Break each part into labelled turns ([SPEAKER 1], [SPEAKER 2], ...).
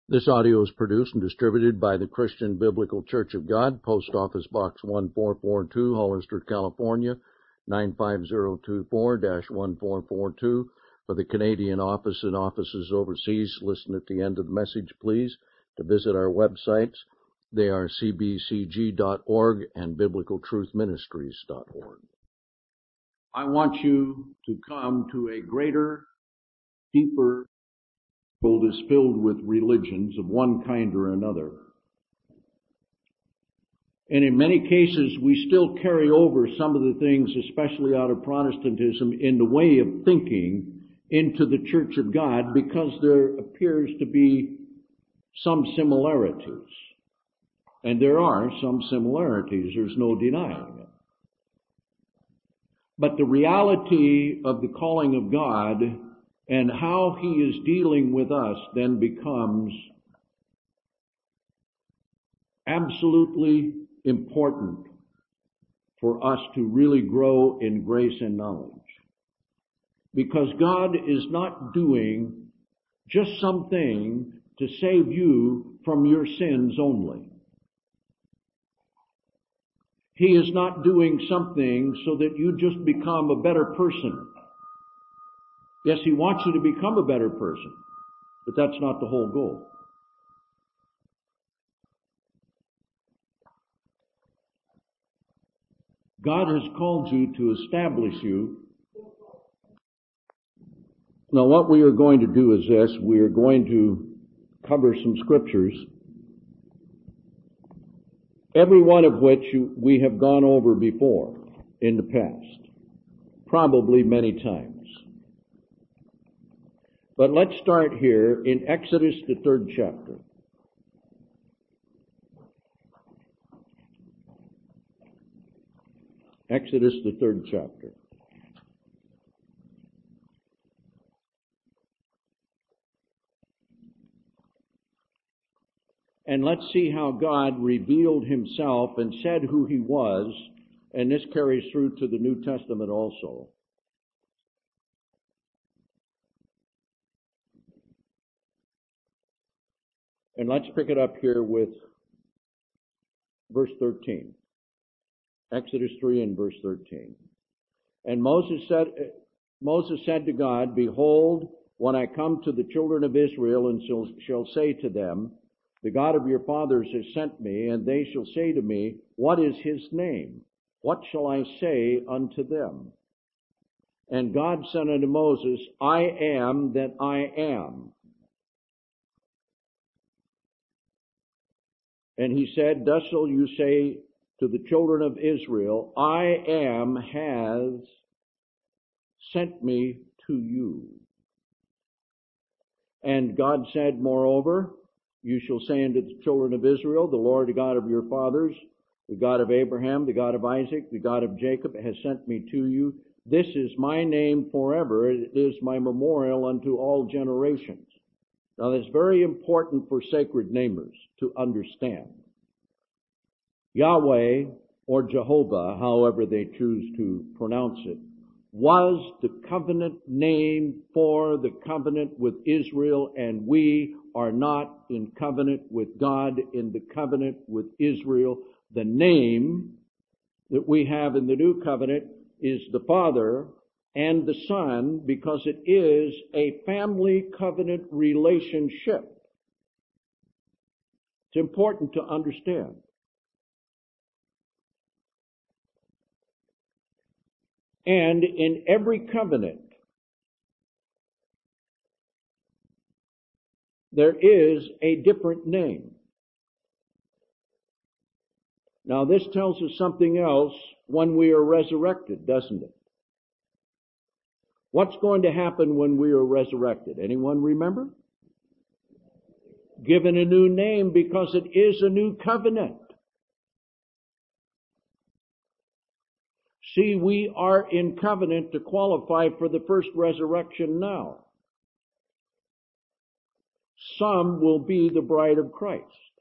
[SPEAKER 1] This audio is produced and distributed by the Christian Biblical Church of God, Post Office Box 1442, Hollister, California, 95024-1442. For the Canadian office and offices overseas, listen at the end of the message, please, to visit our websites. They are cbcg.org and biblicaltruthministries.org. I want you to come to a greater, deeper world is filled with religions of one kind or another. And in many cases, we still carry over some of the things, especially out of Protestantism, in the way of thinking into the Church of God because there appears to be some similarities. And there are some similarities, there's no denying it. But the reality of the calling of God and how He is dealing with us then becomes absolutely important for us to really grow in grace and knowledge. Because God is not doing just something to save you from your sins only. He is not doing something so that you just become a better person. Yes, He wants you to become a better person, but that's not the whole goal. God has called you to establish you. Now, what we are going to do is this. We are going to cover some scriptures, every one of which we have gone over before in the past, probably many times. But let's start here in Exodus, the 3rd chapter. Exodus, the 3rd chapter. And let's see how God revealed Himself and said who He was, and this carries through to the New Testament also. And let's pick it up here with verse 13. Exodus 3 and verse 13. And Moses said to God, Behold, when I come to the children of Israel and shall say to them, The God of your fathers has sent me, and they shall say to me, What is His name? What shall I say unto them? And God said unto Moses, I am that I am. And He said, Thus shall you say to the children of Israel, I am has sent me to you. And God said, Moreover, you shall say unto the children of Israel, The Lord, the God of your fathers, the God of Abraham, the God of Isaac, the God of Jacob, has sent me to you. This is my name forever. It is my memorial unto all generations. Now, that's very important for sacred namers to understand. Yahweh, or Jehovah, however they choose to pronounce it, was the covenant name for the covenant with Israel, and we are not in covenant with God in the covenant with Israel. The name that we have in the new covenant is the Father and the Son, because it is a family covenant relationship. It's important to understand. And in every covenant, there is a different name. Now, this tells us something else when we are resurrected, doesn't it? What's going to happen when we are resurrected? Anyone remember? Given a new name because it is a new covenant. See, we are in covenant to qualify for the first resurrection now. Some will be the bride of Christ.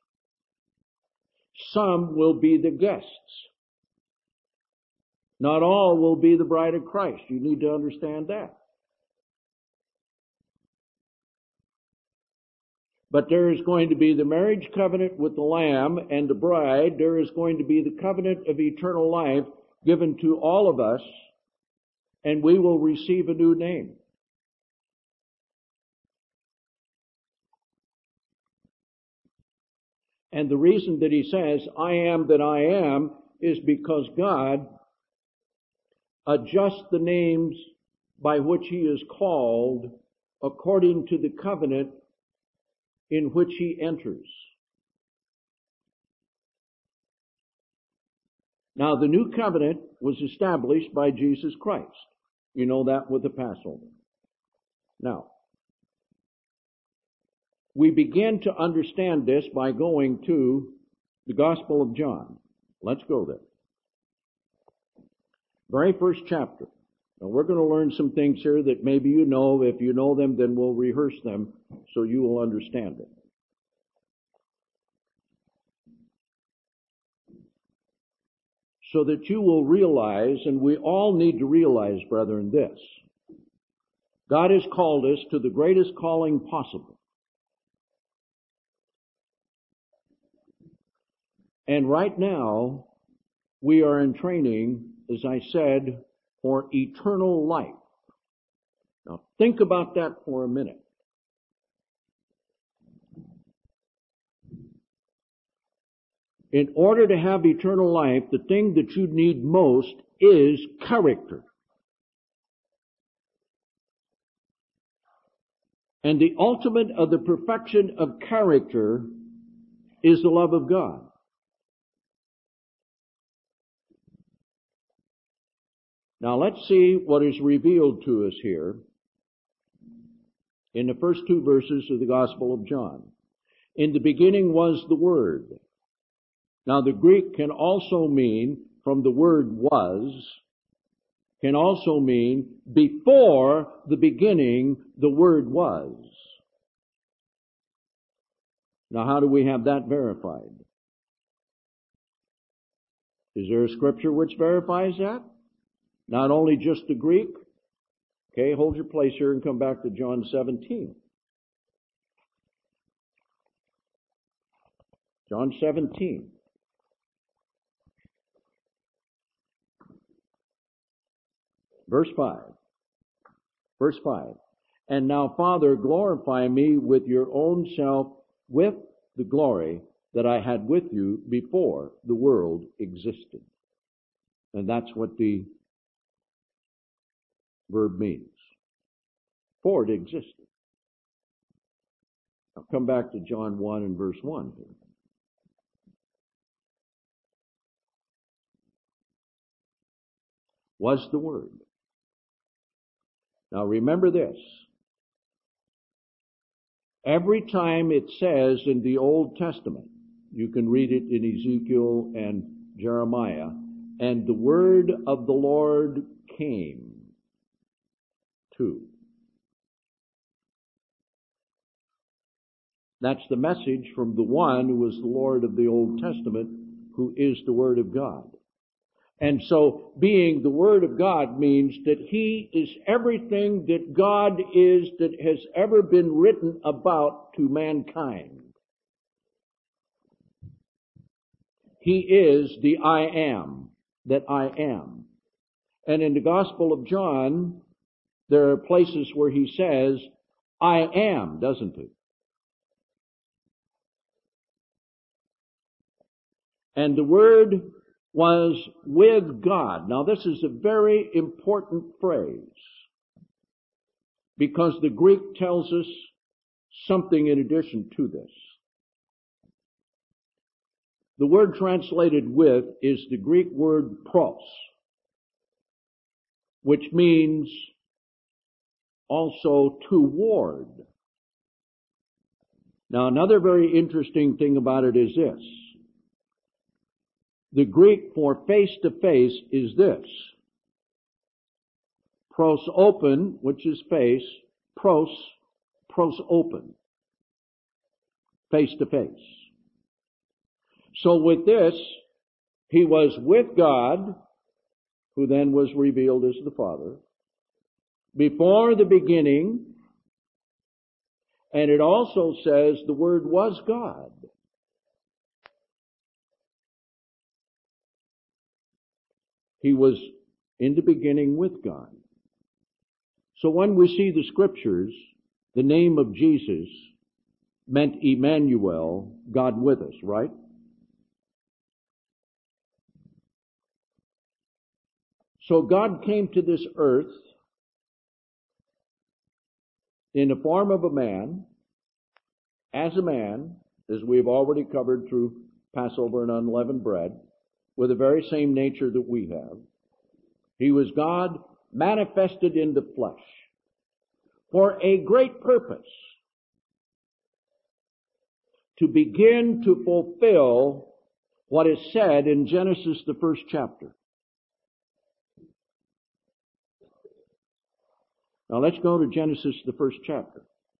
[SPEAKER 1] Some will be the guests. Not all will be the bride of Christ. You need to understand that. But there is going to be the marriage covenant with the Lamb and the bride. There is going to be the covenant of eternal life given to all of us, and we will receive a new name. And the reason that he says, I am that I am, is because God adjusts the names by which he is called according to the covenant in which he enters. Now, the new covenant was established by Jesus Christ. You know that with the Passover. Now, we begin to understand this by going to the Gospel of John. Let's go there. Very first chapter. Now, we're going to learn some things here that maybe you know. If you know them, then we'll rehearse them so you will understand it. So that you will realize, and we all need to realize, brethren, this. God has called us to the greatest calling possible. And right now, we are in training, as I said, for eternal life. Now, think about that for a minute. In order to have eternal life, the thing that you need most is character. And the ultimate of the perfection of character is the love of God. Now let's see what is revealed to us here in the first two verses of the Gospel of John. In the beginning was the Word. Now the Greek can also mean, from the word was, can also mean before the beginning the Word was. Now how do we have that verified? Is there a scripture which verifies that? Not only just the Greek. Okay, hold your place here and come back to John 17. John 17. Verse 5. Verse 5. And now, Father, glorify me with your own self, with the glory that I had with you before the world existed. And that's what the verb means. For it existed. Now come back to John 1 and verse 1 here. Was the Word. Now remember this. Every time it says in the Old Testament, you can read it in Ezekiel and Jeremiah, and the word of the Lord came to. That's the message from the one who was the Lord of the Old Testament, who is the Word of God. And so, being the Word of God means that He is everything that God is that has ever been written about to mankind. He is the I am that I am. And in the Gospel of John, there are places where He says, I am, doesn't He? And the Word was with God. Now this is a very important phrase because the Greek tells us something in addition to this. The word translated with is the Greek word pros, which means also toward. Now another very interesting thing about it is this. The Greek for face-to-face is this. Pros open, which is face, pros open. Face-to-face. So with this, He was with God, who then was revealed as the Father, before the beginning, And it also says the Word was God. He was in the beginning with God. So when we see the Scriptures, the name of Jesus meant Emmanuel, God with us, right? So God came to this earth in the form of a man, as we've already covered through Passover and unleavened bread, with the very same nature that we have. He was God manifested in the flesh for a great purpose, to begin to fulfill what is said in Genesis, the first chapter. Now let's go to Genesis, the first chapter.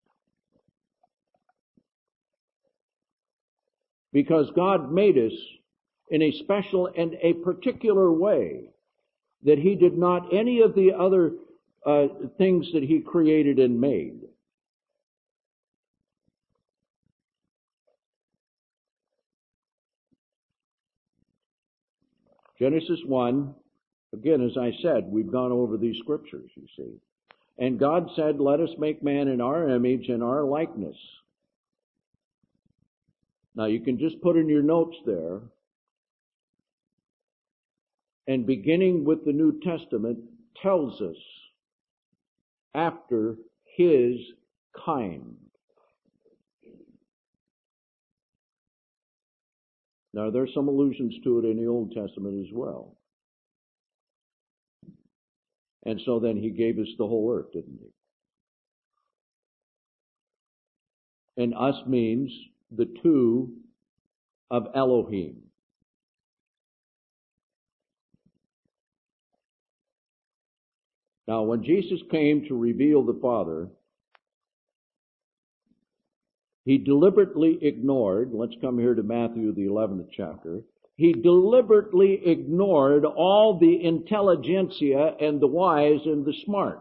[SPEAKER 1] Because God made us in a special and a particular way that He did not any of the other things that He created and made. Genesis 1, again, as I said, we've gone over these scriptures, you see. And God said, let us make man in our image and our likeness. Now you can just put in your notes there, and beginning with the New Testament tells us after His kind. Now there's some allusions to it in the Old Testament as well. And so then He gave us the whole earth, didn't He? And us means the two of Elohim. Now, when Jesus came to reveal the Father, He deliberately ignored, let's come here to Matthew, the 11th chapter, He deliberately ignored all the intelligentsia and the wise and the smart.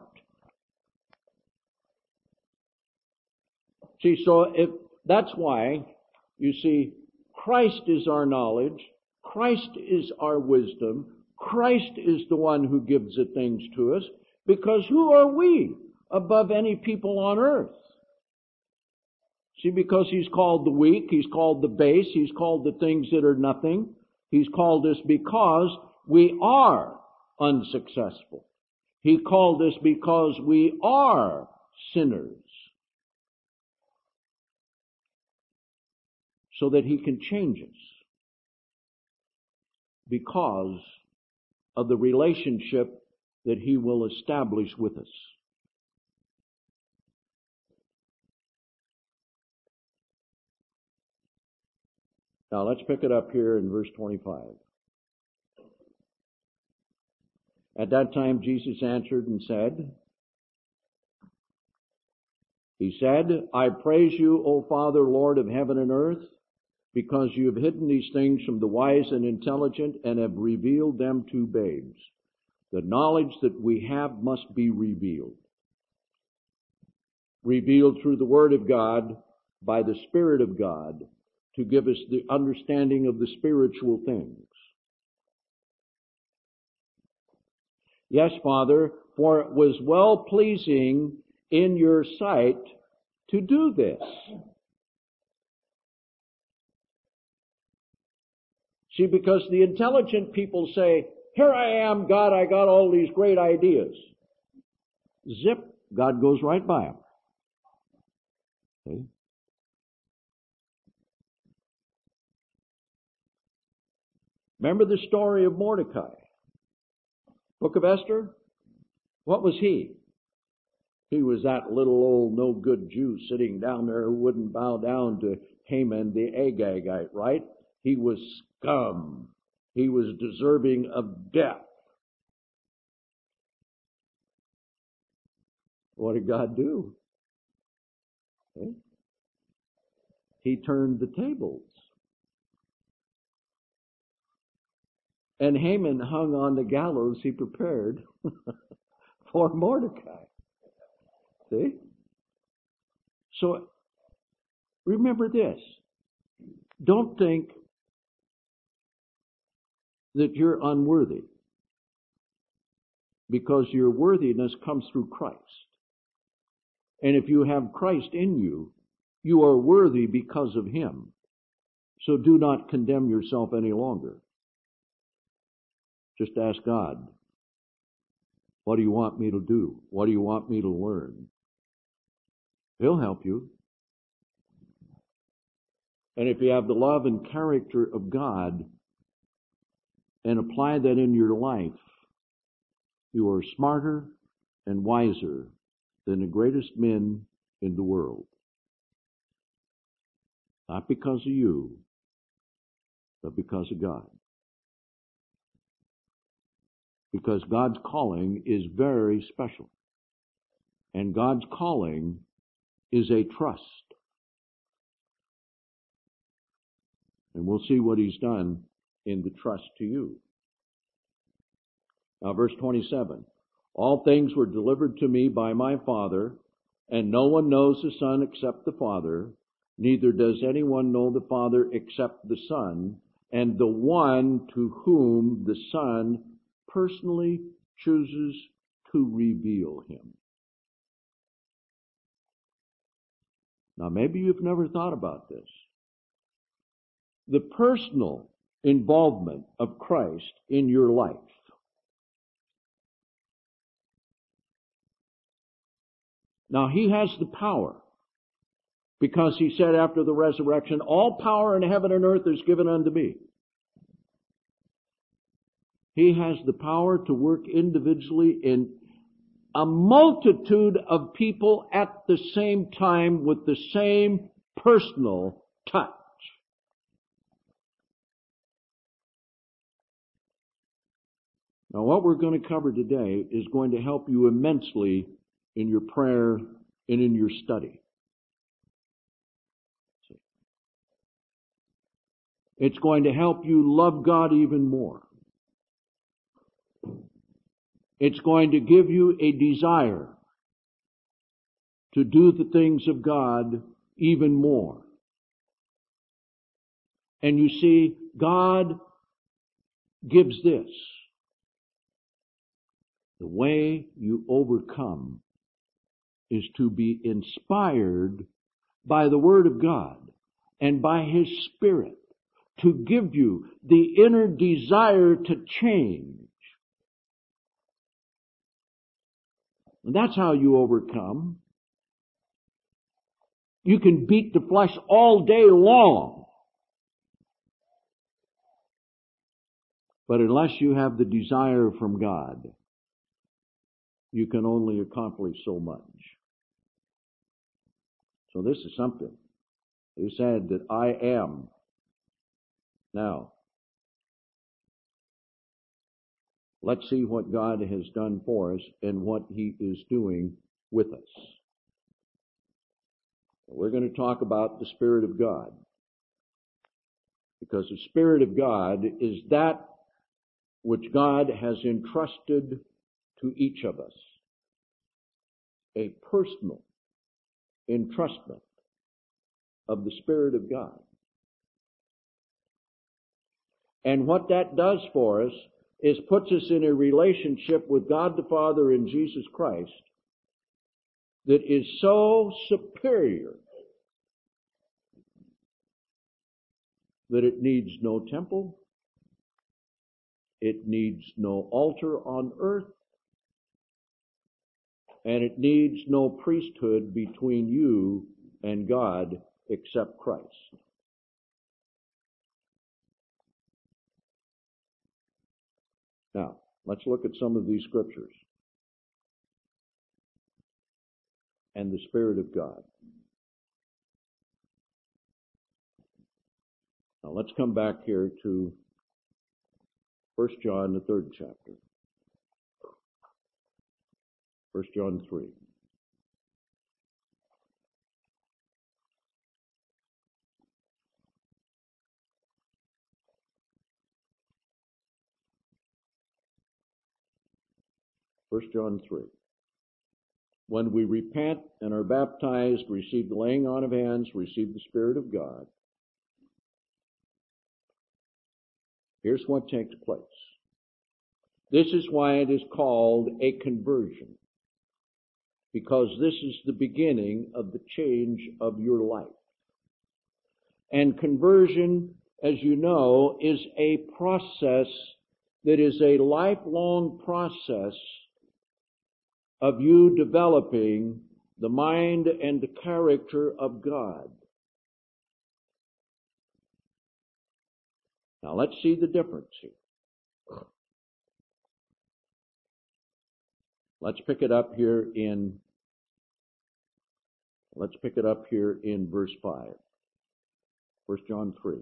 [SPEAKER 1] See, so that's why, you see, Christ is our knowledge, Christ is our wisdom, Christ is the one who gives the things to us, because who are we above any people on earth? See, because He's called the weak, He's called the base, He's called the things that are nothing. He's called us because we are unsuccessful. He called us because we are sinners. So that He can change us because of the relationship that He will establish with us. Now let's pick it up here in verse 25. At that time Jesus answered and said, He said, I praise you, O Father, Lord of heaven and earth, because you have hidden these things from the wise and intelligent and have revealed them to babes. The knowledge that we have must be revealed. Revealed through the Word of God, by the Spirit of God, to give us the understanding of the spiritual things. Yes, Father, for it was well-pleasing in your sight to do this. See, because the intelligent people say, here I am, God, I got all these great ideas. Zip, God goes right by them. See? Remember the story of Mordecai? Book of Esther? What was he? He was that little old no-good Jew sitting down there who wouldn't bow down to Haman the Agagite, right? He was scum. He was deserving of death. What did God do? Okay. He turned the tables. And Haman hung on the gallows he prepared for Mordecai. See? So Remember this. Don't think that you're unworthy, because your worthiness comes through Christ. And if you have Christ in you, you are worthy because of Him. So do not condemn yourself any longer. Just ask God, what do you want me to do? What do you want me to learn? He'll help you. And if you have the love and character of God and apply that in your life, you are smarter and wiser than the greatest men in the world. Not because of you, but because of God. Because God's calling is very special. And God's calling is a trust. And we'll see what He's done in the trust to you. Now, verse 27. All things were delivered to me by my Father, and no one knows the Son except the Father, neither does anyone know the Father except the Son, and the one to whom the Son personally chooses to reveal Him. Now, maybe you've never thought about this. The personal involvement of Christ in your life. Now, He has the power, because He said after the resurrection, all power in heaven and earth is given unto me. He has the power to work individually in a multitude of people at the same time with the same personal touch. Now, what we're going to cover today is going to help you immensely in your prayer and in your study. It's going to help you love God even more. It's going to give you a desire to do the things of God even more. And you see, God gives this. The way you overcome is to be inspired by the Word of God and by His Spirit to give you the inner desire to change. And that's how you overcome. You can beat the flesh all day long, but unless you have the desire from God, you can only accomplish so much. So this is something. He said that I am. Now, let's see what God has done for us and what He is doing with us. We're going to talk about the Spirit of God, because the Spirit of God is that which God has entrusted to each of us. A personal entrustment of the Spirit of God. And what that does for us is puts us in a relationship with God the Father and Jesus Christ that is so superior that it needs no temple, it needs no altar on earth, and it needs no priesthood between you and God except Christ. Now, let's look at some of these scriptures. And the Spirit of God. Now, let's come back here to 1 John, the 3rd chapter. 1 John 3. First John 3. when we repent and are baptized, receive the laying on of hands, receive the Spirit of God, here's what takes place. This is why it is called a conversion, because this is the beginning of the change of your life. And conversion, as you know, is a process that is a lifelong process of you developing the mind and the character of God. Now let's see the difference here. Let's pick it up here in verse 5. 1 John 3.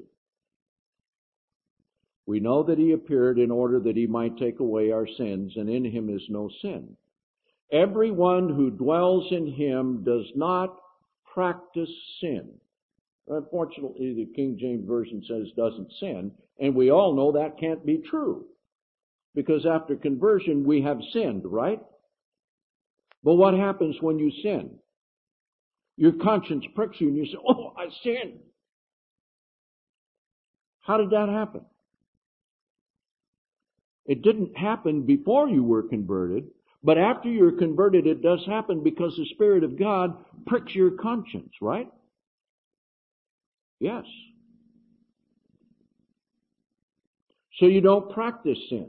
[SPEAKER 1] We know that he appeared in order that he might take away our sins, and in him is no sin. Everyone who dwells in him does not practice sin. Unfortunately, the King James Version says doesn't sin, and we all know that can't be true. Because after conversion, we have sinned, right? But what happens when you sin? Your conscience pricks you and you say, oh, I sinned. How did that happen? It didn't happen before you were converted, but after you're converted, it does happen because the Spirit of God pricks your conscience, right? Yes. So you don't practice sin.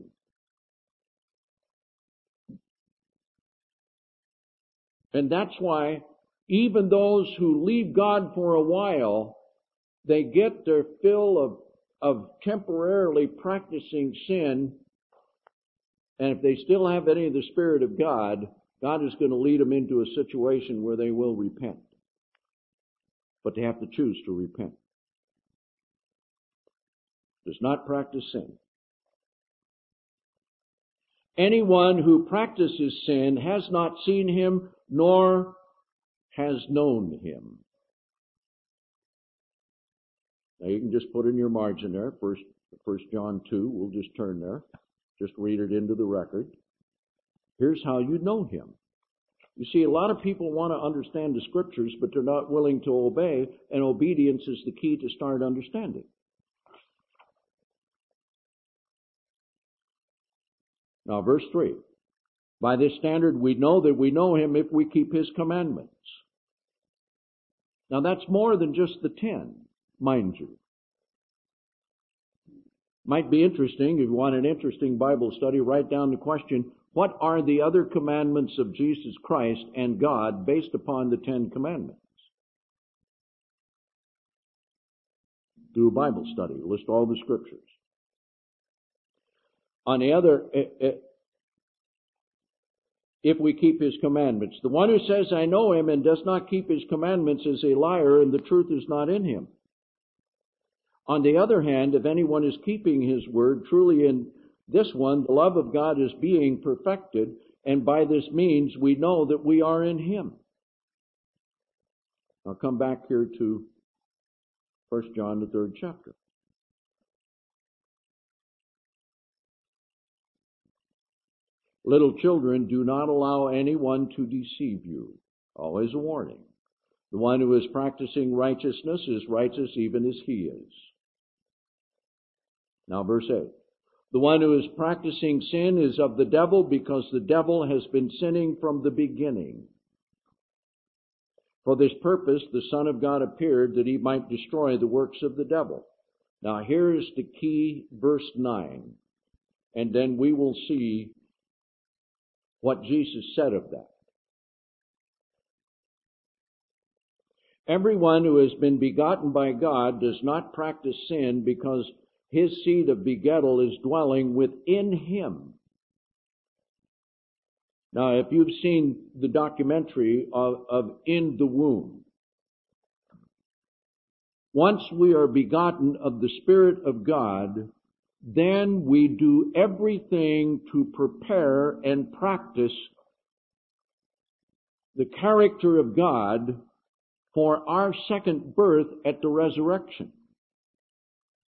[SPEAKER 1] And that's why even those who leave God for a while, they get their fill of temporarily practicing sin. And if they still have any of the Spirit of God, God is going to lead them into a situation where they will repent. But they have to choose to repent. Does not practice sin. Anyone who practices sin has not seen him, nor has known him. Now you can just put in your margin there, 1 John 2, we'll just turn there. Just read it into the record. Here's how you know him. You see, a lot of people want to understand the Scriptures, but they're not willing to obey, and obedience is the key to start understanding. Now, verse 3. By this standard we know that we know him if we keep his commandments. Now, that's more than just the 10, mind you. Might be interesting, if you want an interesting Bible study, write down the question, what are the other commandments of Jesus Christ and God based upon the 10 commandments? Do a Bible study, list all the Scriptures. On the other, if we keep his commandments. The one who says, I know him, and does not keep his commandments is a liar, and the truth is not in him. On the other hand, if anyone is keeping his word, truly in this one, the love of God is being perfected, and by this means we know that we are in him. I'll come back here to 1 John, the 3rd chapter. Little children, do not allow anyone to deceive you. Always a warning. The one who is practicing righteousness is righteous even as he is. Now verse 8. The one who is practicing sin is of the devil, because the devil has been sinning from the beginning. For this purpose the Son of God appeared, that he might destroy the works of the devil. Now here is the key, verse 9. And then we will see what Jesus said of that. Everyone who has been begotten by God does not practice sin, because his seed of begettal is dwelling within him. Now, if you've seen the documentary of In the Womb, once we are begotten of the Spirit of God, then we do everything to prepare and practice the character of God for our second birth at the resurrection.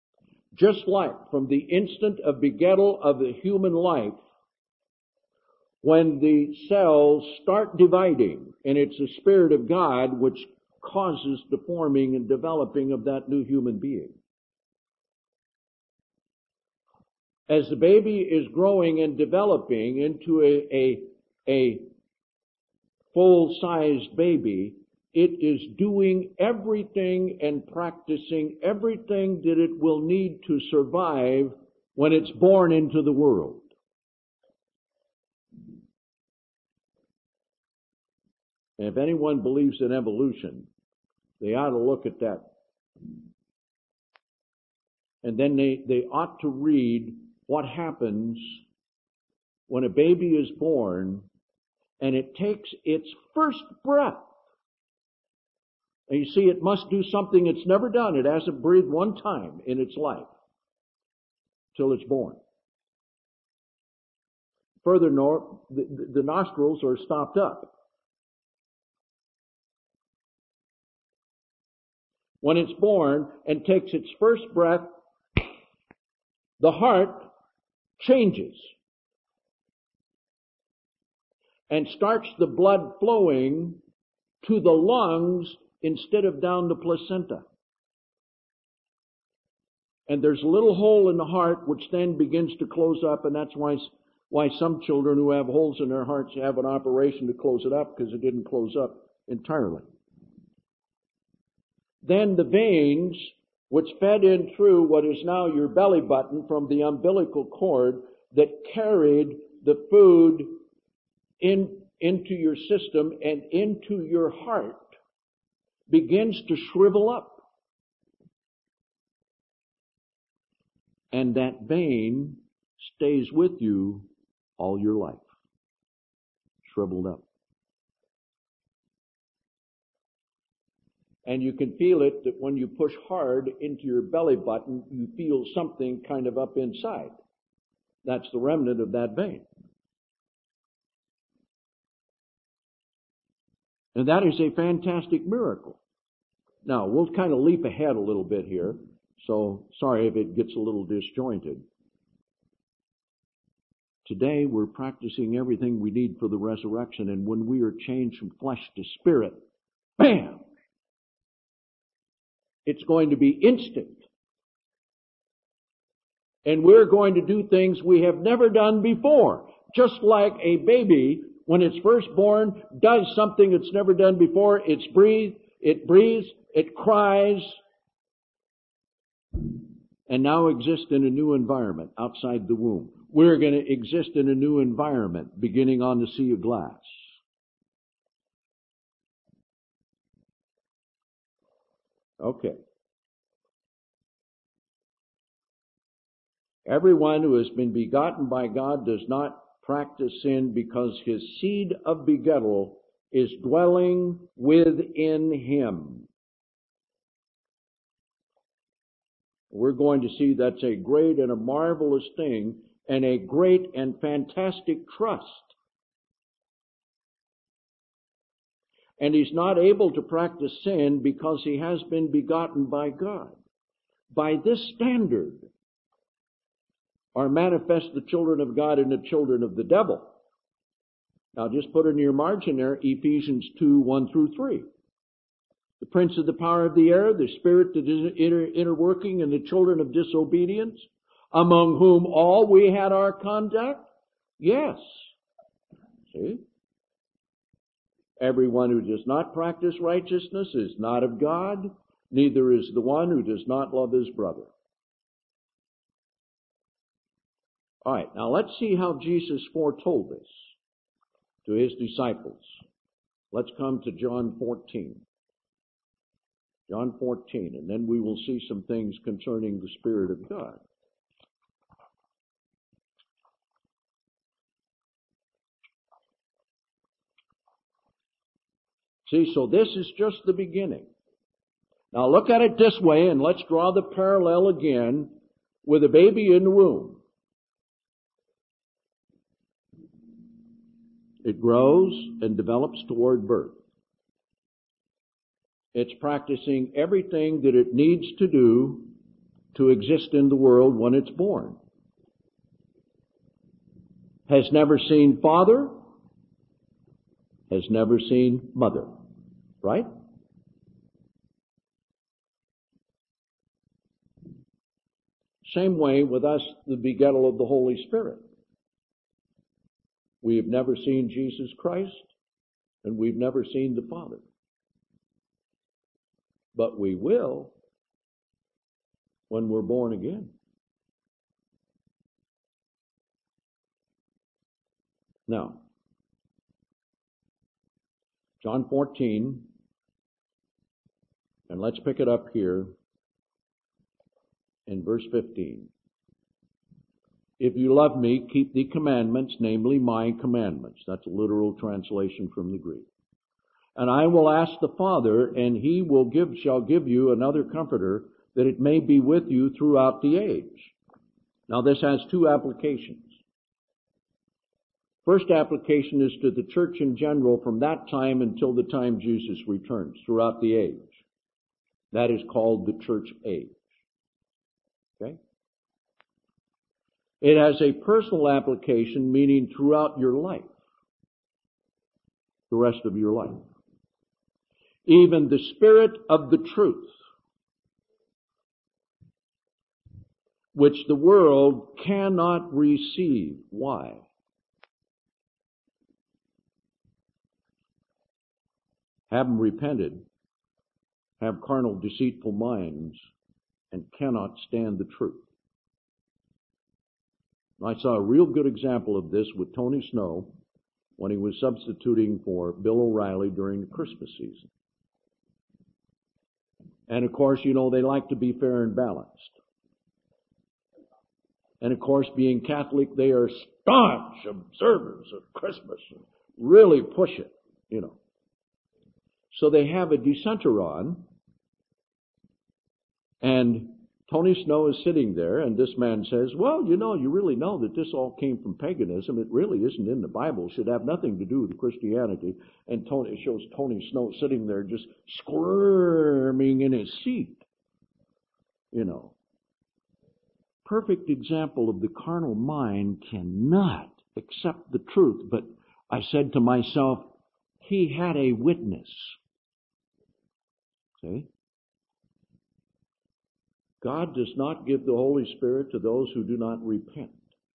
[SPEAKER 1] Just like from the instant of begettal of the human life, when the cells start dividing, and it's the Spirit of God which causes the forming and developing of that new human being. As the baby is growing and developing into a full-sized baby, it is doing everything and practicing everything that it will need to survive when it's born into the world. And if anyone believes in evolution, they ought to look at that. And then they ought to read what happens when a baby is born and it takes its first breath. And you see, it must do something it's never done. It hasn't breathed one time in its life till it's born. Further north, the nostrils are stopped up. When it's born and takes its first breath, the heart changes and starts the blood flowing to the lungs instead of down the placenta. And there's a little hole in the heart which then begins to close up, and that's why some children who have holes in their hearts have an operation to close it up, because it didn't close up entirely. Then the veins, which fed in through what is now your belly button from the umbilical cord that carried the food into your system and into your heart, begins to shrivel up. And that vein stays with you all your life, shriveled up. And you can feel it that when you push hard into your belly button, you feel something kind of up inside. That's the remnant of that vein. And that is a fantastic miracle. Now, we'll kind of leap ahead a little bit here, so sorry if it gets a little disjointed. Today, we're practicing everything we need for the resurrection, and when we are changed from flesh to spirit, bam! It's going to be instant. And we're going to do things we have never done before. Just like a baby, when it's first born, does something it's never done before. It breathes, it cries, and now exists in a new environment outside the womb. We're going to exist in a new environment beginning on the sea of glass. Okay. Everyone who has been begotten by God does not practice sin because his seed of begettal is dwelling within him. We're going to see that's a great and a marvelous thing and a great and fantastic trust. And he's not able to practice sin because he has been begotten by God. By this standard are manifest the children of God and the children of the devil. Now just put in your margin there, Ephesians 2, 1 through 3. The prince of the power of the air, the spirit that is interworking, and the children of disobedience, among whom all we had our conduct? Yes. See? Everyone who does not practice righteousness is not of God, neither is the one who does not love his brother. All right, now let's see how Jesus foretold this to his disciples. Let's come to John 14. John 14, and then we will see some things concerning the Spirit of God. See, so this is just the beginning. Now look at it this way, and let's draw the parallel again with a baby in the womb. It grows and develops toward birth. It's practicing everything that it needs to do to exist in the world when it's born. has never seen father, has never seen mother. Right? Same way with us, the begettal of the Holy Spirit. We have never seen Jesus Christ, and we've never seen the Father. But we will when we're born again. Now, John 14, and let's pick it up here in verse 15. If you love me, keep the commandments, namely my commandments. That's a literal translation from the Greek. And I will ask the Father, and he shall give you another comforter, that it may be with you throughout the age. Now this has two applications. First application is to the church in general from that time until the time Jesus returns, throughout the age. That is called the church age. Okay? It has a personal application, meaning throughout your life, the rest of your life. Even the Spirit of the truth, which the world cannot receive. Why? Having repented, have carnal, deceitful minds, and cannot stand the truth. I saw a real good example of this with Tony Snow when he was substituting for Bill O'Reilly during the Christmas season. And of course, you know, they like to be fair and balanced. And of course, being Catholic, they are staunch observers of Christmas. Really push it, you know. So they have a dissenter on, and Tony Snow is sitting there, and this man says, well, you know, you really know that this all came from paganism. It really isn't in the Bible. It should have nothing to do with Christianity. And it shows Tony Snow sitting there just squirming in his seat. You know. Perfect example of the carnal mind cannot accept the truth. But I said to myself, he had a witness. See? God does not give the Holy Spirit to those who do not repent.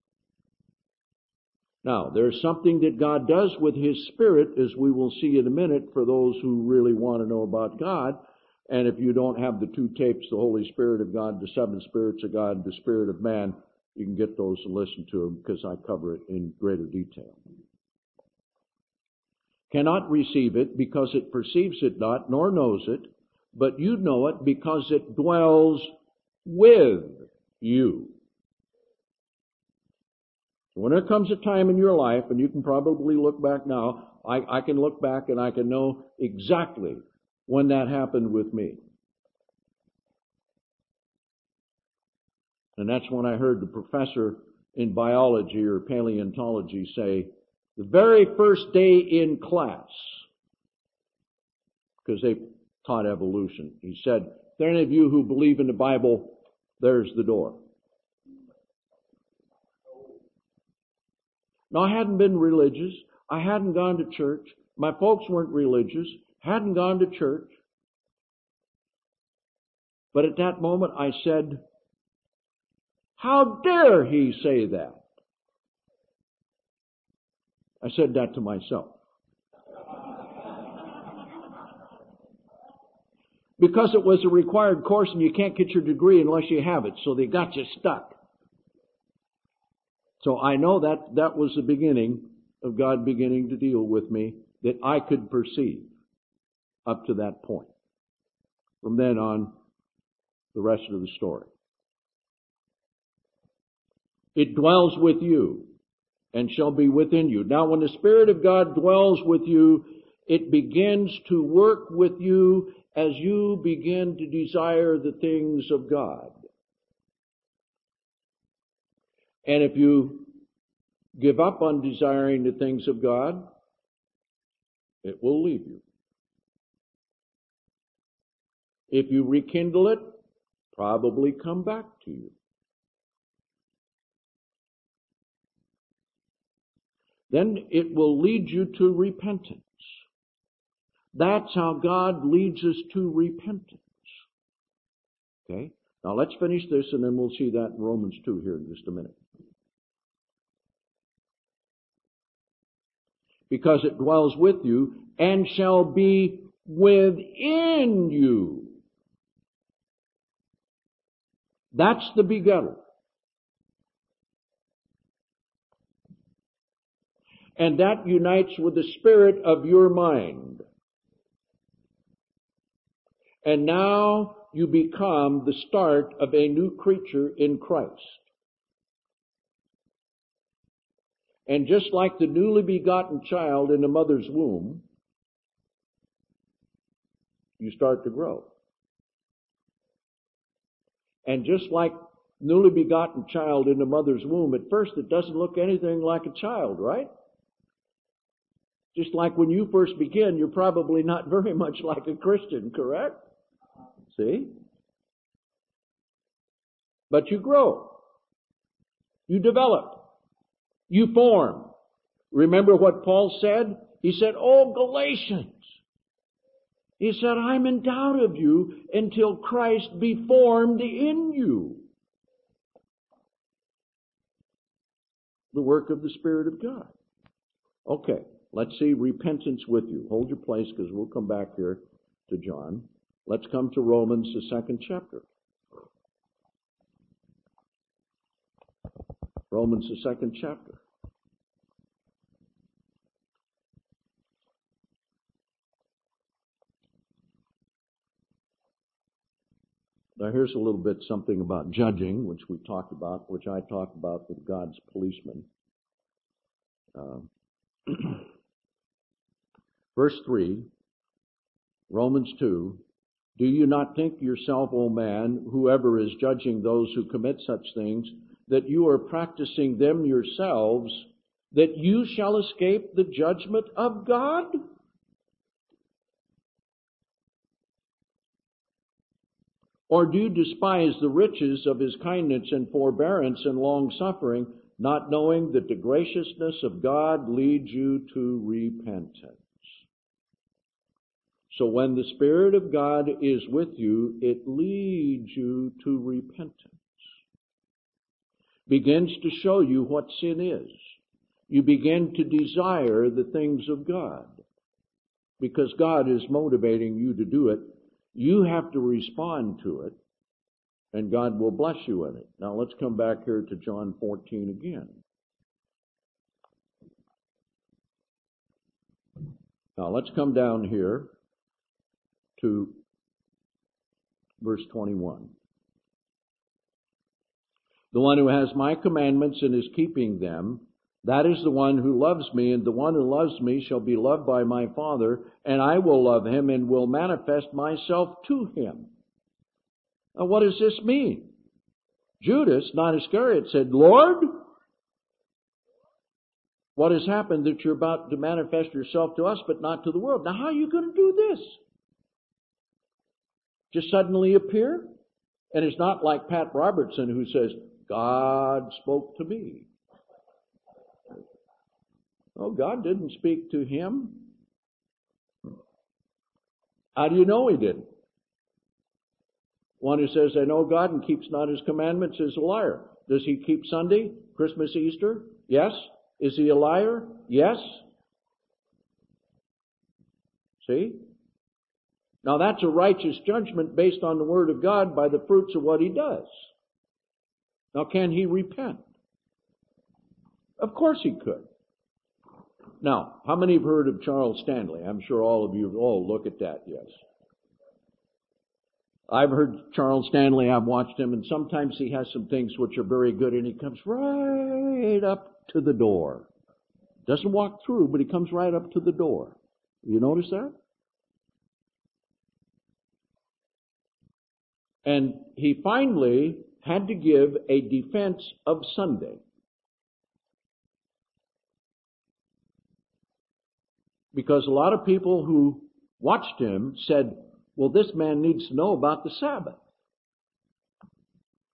[SPEAKER 1] Now, there's something that God does with His Spirit, as we will see in a minute, for those who really want to know about God. And if you don't have the two tapes, the Holy Spirit of God, the seven spirits of God, the Spirit of man, you can get those and listen to them because I cover it in greater detail. Cannot receive it because it perceives it not, nor knows it, but you know it because it dwells with you. When there comes a time in your life, and you can probably look back now, I can look back and I can know exactly when that happened with me. And that's when I heard the professor in biology or paleontology say, the very first day in class, because they taught evolution, he said, if there are any of you who believe in the Bible, there's the door. Now, I hadn't been religious. I hadn't gone to church. My folks weren't religious. Hadn't gone to church. But at that moment, I said, how dare he say that? I said that to myself. Because it was a required course and you can't get your degree unless you have it, so they got you stuck. So I know that was the beginning of God beginning to deal with me that I could perceive up to that point. From then on, the rest of the story. It dwells with you and shall be within you. Now, when the Spirit of God dwells with you, it begins to work with you as you begin to desire the things of God. And if you give up on desiring the things of God, it will leave you. If you rekindle it, probably come back to you. then it will lead you to repentance. That's how God leads us to repentance. Okay? Now let's finish this and then we'll see that in Romans 2 here in just a minute. Because it dwells with you and shall be within you. That's the begetter. And that unites with the spirit of your mind. And now you become the start of a new creature in Christ. And just like the newly begotten child in the mother's womb, you start to grow. And just like newly begotten child in the mother's womb, at first it doesn't look anything like a child, right? Just like when you first begin, you're probably not very much like a Christian, correct? See? But you grow. You develop. You form. Remember what Paul said? He said, "Oh, Galatians," he said, "I'm in doubt of you until Christ be formed in you." The work of the Spirit of God. Okay, let's see repentance with you. Hold your place because we'll come back here to John. Let's come to Romans, the 2nd chapter. Romans, the 2nd chapter. Now here's a little bit something about judging, which we talked about, which I talked about with God's policeman. Verse 3, Romans 2, "Do you not think yourself, O man, whoever is judging those who commit such things, that you are practicing them yourselves, that you shall escape the judgment of God? Or do you despise the riches of his kindness and forbearance and long-suffering, not knowing that the graciousness of God leads you to repentance?" So when the Spirit of God is with you, it leads you to repentance. Begins to show you what sin is. You begin to desire the things of God. Because God is motivating you to do it. You have to respond to it, and God will bless you in it. Now let's come back here to John 14 again. Now let's come down here to verse 21. "The one who has my commandments and is keeping them, that is the one who loves me, and the one who loves me shall be loved by my Father, and I will love him and will manifest myself to him." Now what does this mean? Judas, not Iscariot, said, "Lord, what has happened that you're about to manifest yourself to us but not to the world? Now how are you going to do this? Just suddenly appear?" And it's not like Pat Robertson who says, "God spoke to me." Oh, God didn't speak to him. How do you know he didn't? One who says, "I know God and keeps not his commandments" is a liar. Does he keep Sunday, Christmas, Easter? Yes. Is he a liar? Yes. See? Now that's a righteous judgment based on the Word of God by the fruits of what he does. Now can he repent? Of course he could. Now, how many have heard of Charles Stanley? I'm sure all of you, look at that, yes. I've heard Charles Stanley, I've watched him, and sometimes he has some things which are very good, and he comes right up to the door. Doesn't walk through, but he comes right up to the door. You notice that? And he finally had to give a defense of Sunday. Because a lot of people who watched him said, "Well, this man needs to know about the Sabbath."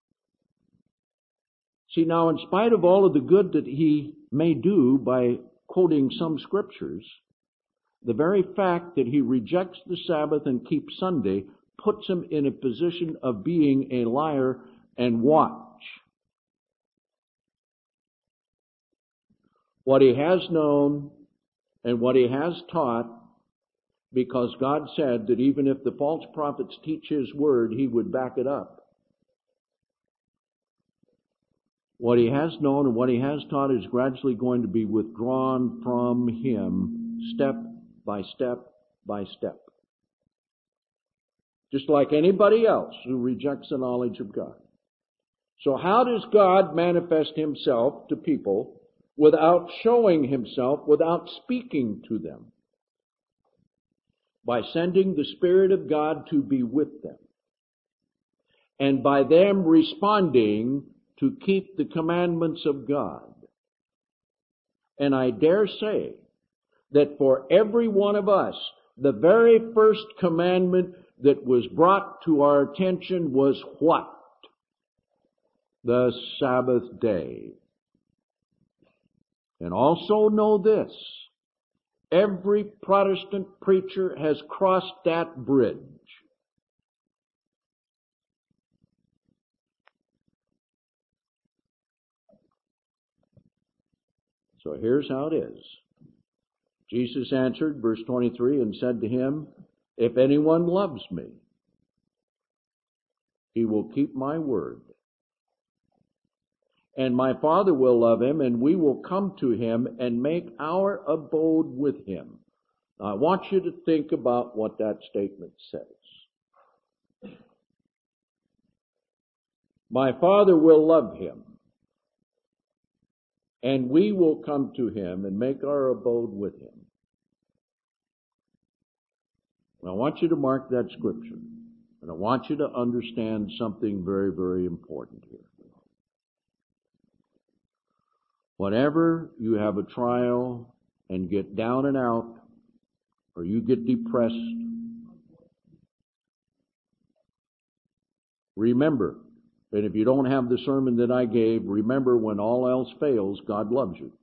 [SPEAKER 1] See, now, in spite of all of the good that he may do by quoting some scriptures, the very fact that he rejects the Sabbath and keeps Sunday puts him in a position of being a liar. And watch. What he has known and what he has taught, because God said that even if the false prophets teach his word, he would back it up. What he has known and what he has taught is gradually going to be withdrawn from him step by step by step. Just like anybody else who rejects the knowledge of God. So how does God manifest himself to people without showing himself, without speaking to them? By sending the Spirit of God to be with them. And by them responding to keep the commandments of God. And I dare say that for every one of us, the very first commandment that was brought to our attention was what? The Sabbath day. And also know this, every Protestant preacher has crossed that bridge. So here's how it is. Jesus answered, verse 23, and said to him, if anyone loves me, he will keep my word. And my Father will love him, and we will come to him and make our abode with him. Now, I want you to think about what that statement says. My Father will love him, and we will come to him and make our abode with him. And I want you to mark that scripture, and I want you to understand something very, very important here. Whenever you have a trial and get down and out, or you get depressed, remember, and if you don't have the sermon that I gave, remember when all else fails, God loves you.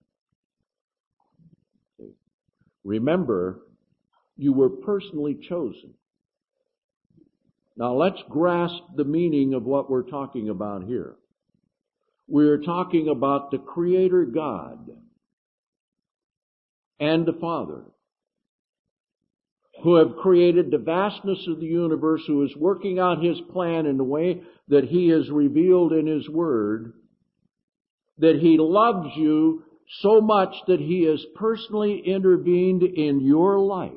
[SPEAKER 1] Remember, you were personally chosen. Now let's grasp the meaning of what we're talking about here. We're talking about the Creator God and the Father who have created the vastness of the universe, who is working out His plan in the way that He has revealed in His Word, that He loves you so much that He has personally intervened in your life.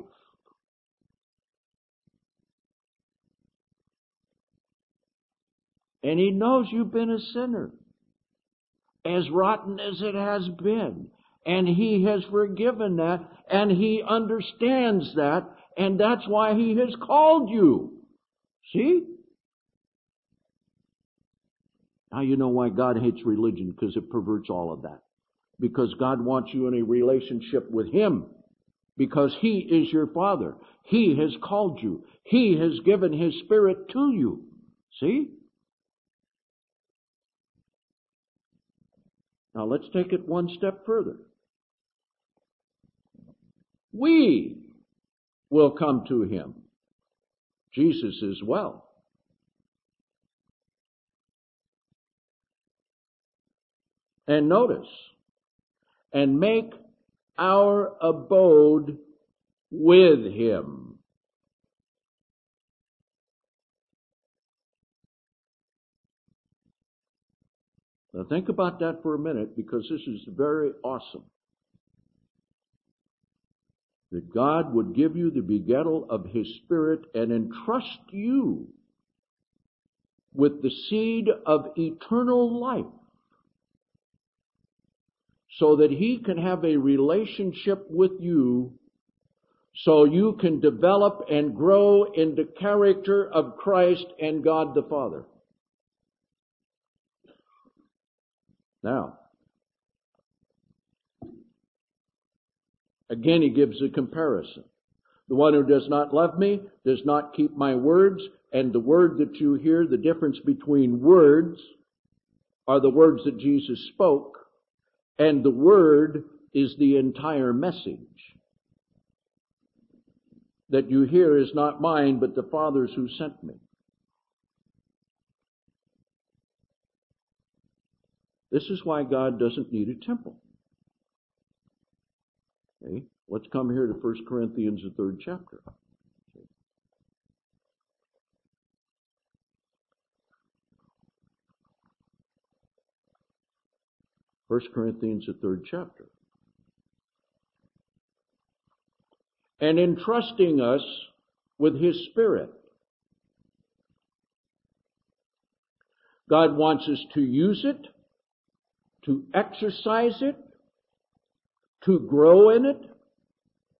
[SPEAKER 1] And He knows you've been a sinner, as rotten as it has been. And He has forgiven that, and He understands that, and that's why He has called you. See? Now you know why God hates religion, because it perverts all of that. Because God wants you in a relationship with Him. Because He is your Father. He has called you. He has given His Spirit to you. See? Now let's take it one step further. We will come to Him. Jesus as well. And notice, and make our abode with Him. Now think about that for a minute, because this is very awesome. That God would give you the begettal of His Spirit and entrust you with the seed of eternal life, so that He can have a relationship with you, so you can develop and grow in the character of Christ and God the Father. Now, again, He gives a comparison. The one who does not love me does not keep my words, and the word that you hear, the difference between words are the words that Jesus spoke, and the word is the entire message. That you hear is not mine, but the Father's who sent me. This is why God doesn't need a temple. Okay? Let's come here to 1 Corinthians, the 3rd chapter. 1 Corinthians, the 3rd chapter. And entrusting us with His Spirit. God wants us to use it, to exercise it, to grow in it,